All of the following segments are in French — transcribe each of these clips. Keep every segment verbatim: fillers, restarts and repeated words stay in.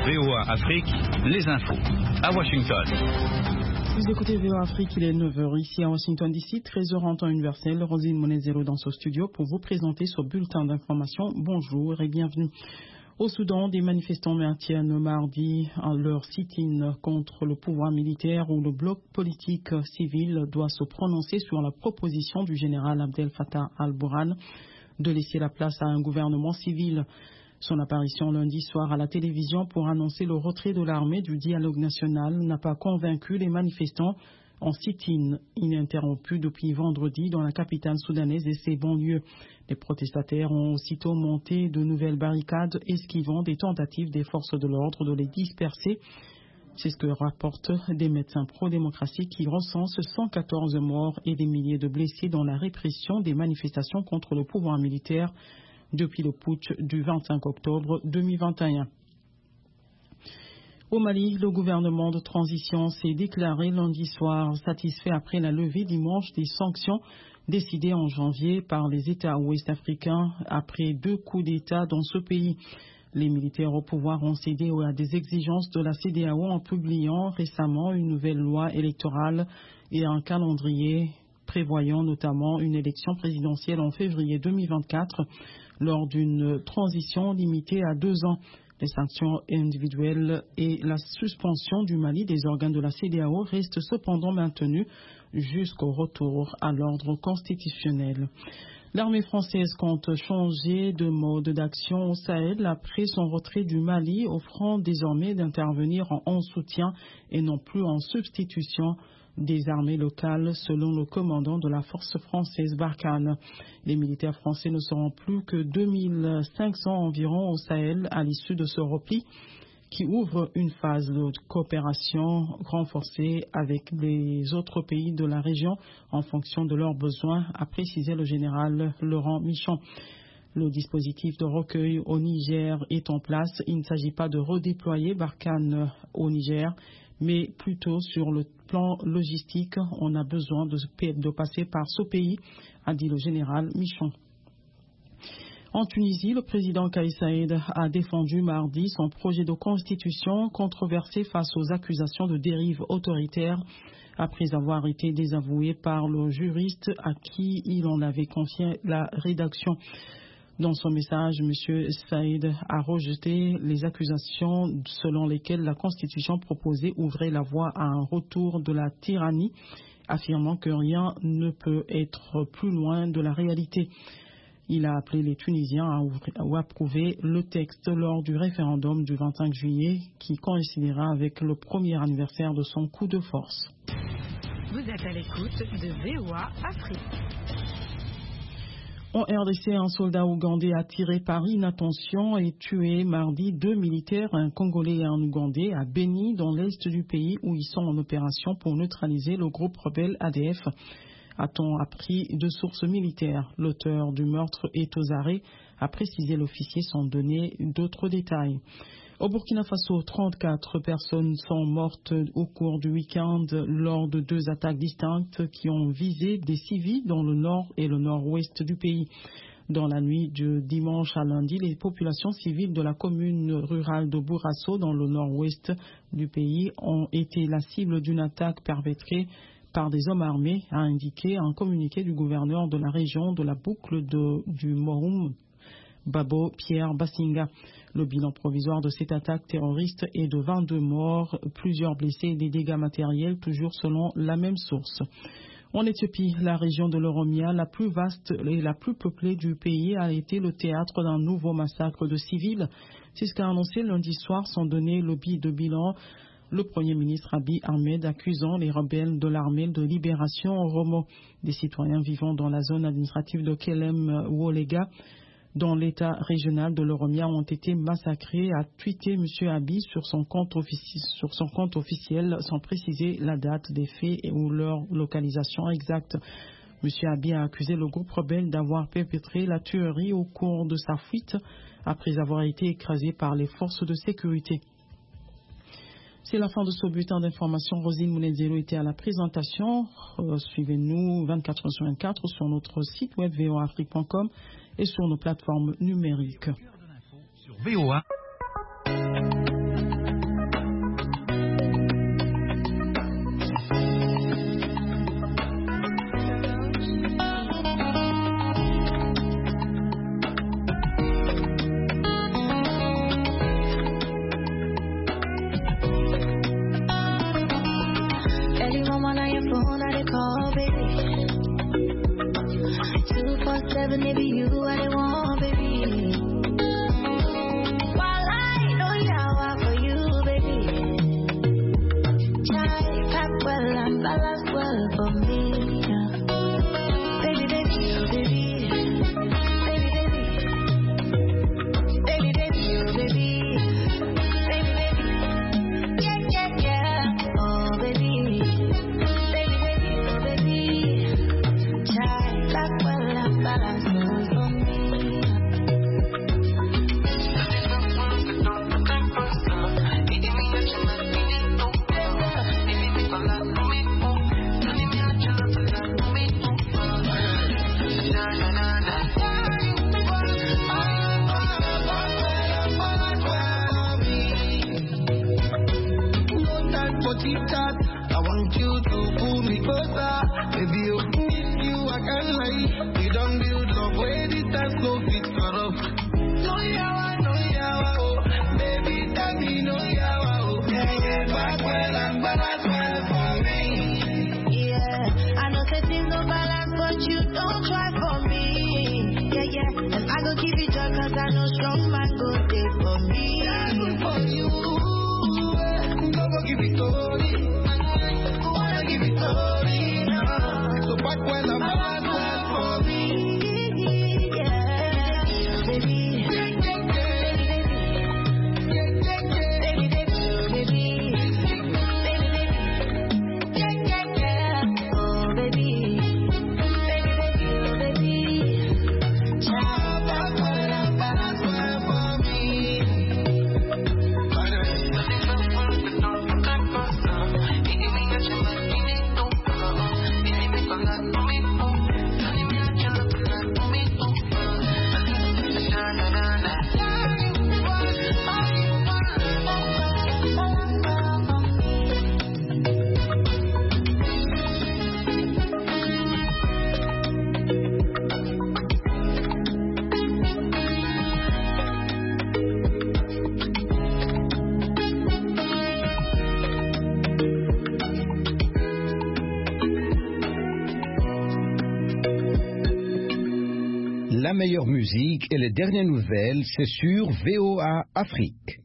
V O A Afrique, les infos. À Washington. Vous écoutez V O A Afrique, il est neuf heures ici à Washington D C, treize heures en temps universel. Rosine Monezero dans ce studio pour vous présenter ce bulletin d'information. Bonjour et bienvenue. Au Soudan, des manifestants maintiennent mardi leur sit-in contre le pouvoir militaire où le bloc politique civil doit se prononcer sur la proposition du général Abdel Fattah al-Burhan de laisser la place à un gouvernement civil. Son apparition lundi soir à la télévision pour annoncer le retrait de l'armée du dialogue national n'a pas convaincu les manifestants en sit-in ininterrompu depuis vendredi dans la capitale soudanaise et ses banlieues. Les protestataires ont aussitôt monté de nouvelles barricades esquivant des tentatives des forces de l'ordre de les disperser. C'est ce que rapportent des médecins pro-démocratie qui recensent cent quatorze morts et des milliers de blessés dans la répression des manifestations contre le pouvoir militaire depuis le putsch du vingt-cinq octobre deux mille vingt et un. Au Mali, le gouvernement de transition s'est déclaré lundi soir satisfait après la levée dimanche des sanctions décidées en janvier par les États ouest-africains après deux coups d'État dans ce pays. Les militaires au pouvoir ont cédé à des exigences de la C E D E A O en publiant récemment une nouvelle loi électorale et un calendrier prévoyant notamment une élection présidentielle en février deux mille vingt-quatre lors d'une transition limitée à deux ans. Les sanctions individuelles et la suspension du Mali des organes de la C E D E A O restent cependant maintenues jusqu'au retour à l'ordre constitutionnel. L'armée française compte changer de mode d'action au Sahel après son retrait du Mali, offrant désormais d'intervenir en soutien et non plus en substitution des armées locales, selon le commandant de la force française Barkhane. Les militaires français ne seront plus que deux mille cinq cents environ au Sahel à l'issue de ce repli qui ouvre une phase de coopération renforcée avec les autres pays de la région en fonction de leurs besoins, a précisé le général Laurent Michon. Le dispositif de recueil au Niger est en place. Il ne s'agit pas de redéployer Barkhane au Niger, mais plutôt sur le plan logistique, on a besoin de, de passer par ce pays, a dit le général Michon. En Tunisie, le président Kais Saied a défendu mardi son projet de constitution controversé face aux accusations de dérive autoritaire après avoir été désavoué par le juriste à qui il en avait confié la rédaction. Dans son message, M. Saïd a rejeté les accusations selon lesquelles la constitution proposée ouvrait la voie à un retour de la tyrannie, affirmant que rien ne peut être plus loin de la réalité. Il a appelé les Tunisiens à, ouvrir, à approuver le texte lors du référendum du vingt-cinq juillet qui coïncidera avec le premier anniversaire de son coup de force. Vous êtes à l'écoute de V O A Afrique. En R D C, un soldat ougandais a tiré par inattention et tué mardi deux militaires, un Congolais et un Ougandais, à Beni, dans l'est du pays, où ils sont en opération pour neutraliser le groupe rebelle A D F. A-t-on appris de sources militaires? L'auteur du meurtre est aux arrêts, a précisé l'officier sans donner d'autres détails. Au Burkina Faso, trente-quatre personnes sont mortes au cours du week-end lors de deux attaques distinctes qui ont visé des civils dans le nord et le nord-ouest du pays. Dans la nuit de dimanche à lundi, les populations civiles de la commune rurale de Bourasso, dans le nord-ouest du pays, ont été la cible d'une attaque perpétrée par des hommes armés, a indiqué un communiqué du gouverneur de la région de la boucle de, du Mohoum, Babo Pierre Bassinga. Le bilan provisoire de cette attaque terroriste est de vingt-deux morts, plusieurs blessés et des dégâts matériels, toujours selon la même source. En Éthiopie, la région de l'Oromia, la plus vaste et la plus peuplée du pays, a été le théâtre d'un nouveau massacre de civils. C'est ce qu'a annoncé lundi soir sans donner le de bilan le Premier ministre Abiy Ahmed, accusant les rebelles de l'armée de libération Oromo. Des citoyens vivant dans la zone administrative de Kelem-Wolega, dans l'état régional de l'Oromia, ont été massacrés, a tweeté M. Abiy sur son compte offici- sur son compte officiel sans préciser la date des faits et ou leur localisation exacte. M. Abiy a accusé le groupe rebelle d'avoir perpétré la tuerie au cours de sa fuite après avoir été écrasé par les forces de sécurité. C'est la fin de ce bulletin d'information. Rosine Moulenzelo était à la présentation. Euh, suivez-nous vingt-quatre heures sur vingt-quatre sur notre site web v o a afrique point com et sur nos plateformes numériques. Sur V O A. no strong man go there for me. For you, no go give it story. Wanna give it story now. So back when I'm bad, bad for me. Yeah, baby. La meilleure musique et les dernières nouvelles, c'est sur V O A Afrique.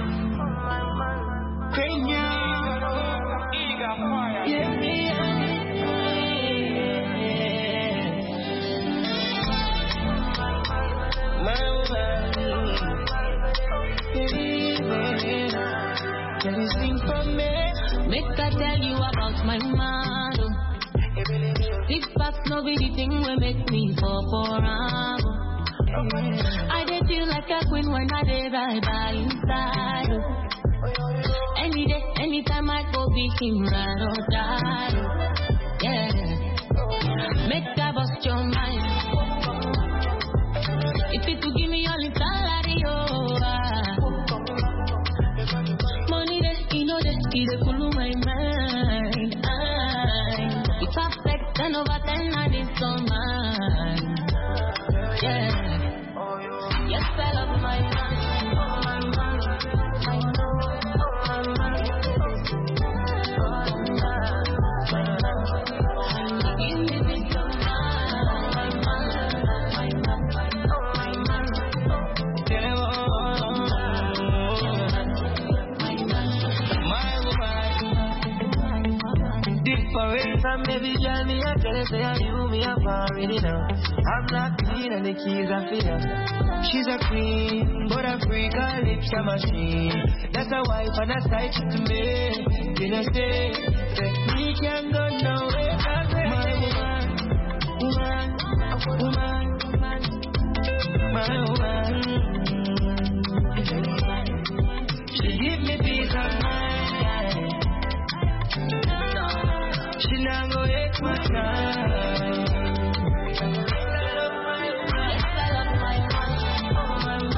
Make I tell you about my man. Six packs, no be the thing will make me fall for am. I did feel like a queen when I did right by inside. Any day, anytime I go be him, ride or die. Yeah, make I bust your mind. If it to give me all the salary, oh, money that you know that it cool my mind. If I flex ten over ten, I need some mine. Yeah. Yes, I love my man. My man. I know. My man. Give me this some man. My man. My man. My man. Different from every girl, me I tell her, say I you, me up already now. I'm not clean and the keys are for her. She's a queen, but a freak, her lips a machine. That's a wife and a side chick to me. You know say, say me can go nowhere. My woman, woman, woman, my woman.